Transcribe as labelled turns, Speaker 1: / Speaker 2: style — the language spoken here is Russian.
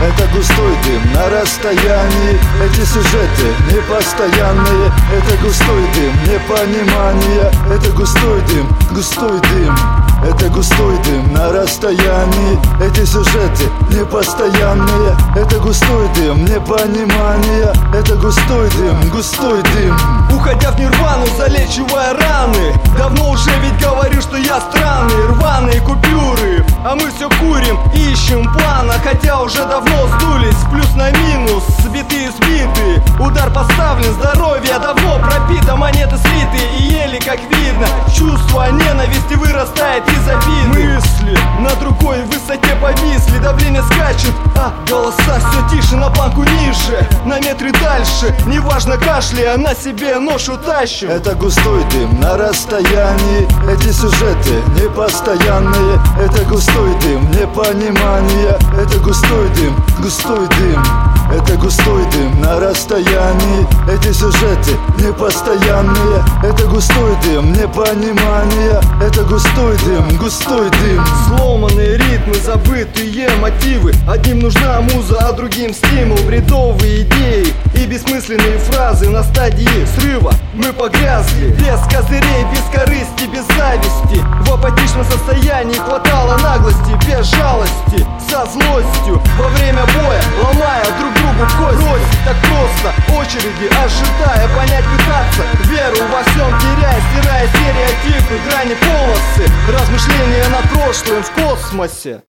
Speaker 1: Это густой дым на расстоянии. Эти сюжеты непостоянные. Это густой дым непонимания. Это густой дым, густой дым. Это густой дым на расстоянии. Эти сюжеты непостоянные. Это густой дым непонимания. Это густой дым, густой дым.
Speaker 2: Уходя в нирвану, залечивая раны. Давно уже ведь говорю, что я странный. Рваные купюры, а мы все курим, ищем плана. Хотя уже давно сдулись, плюс на минус, сбитые сбиты. Удар поставлен, здоровье давно пропито. Монеты слиты и еле как видно. Чувство ненависти вырастает из обиды. Мысли на другой высоте повисли. Давление скачет, а голоса все тише, на планку ниже, на метры дальше. Неважно, кашляя, на себе ношу тащим.
Speaker 1: Это густой дым на расстоянии. Эти сюжеты непостоянные. Это густой дым непонимания. Это густой дым, густой дым. Это густой дым на расстоянии. Эти сюжеты непостоянные. Это густой дым непонимания. Это густой дым, густой дым.
Speaker 2: Сломанные ритмы, забытые мотивы. Одним нужна муза, а другим стимул. Бредовые идеи и бессмысленные фразы. На стадии срыва мы погрязли. Без козырей, без корысти, без зависти. В апатичном состоянии хватало наглости. Без жалости, со злостью. Во время боя, ломая друг другу кость. Бросить так просто, очереди ожидая. Понять, пытаться, веру во всем теряя. Стирая стереотипы, грани, полосы. Размышления над прошлым в космосе.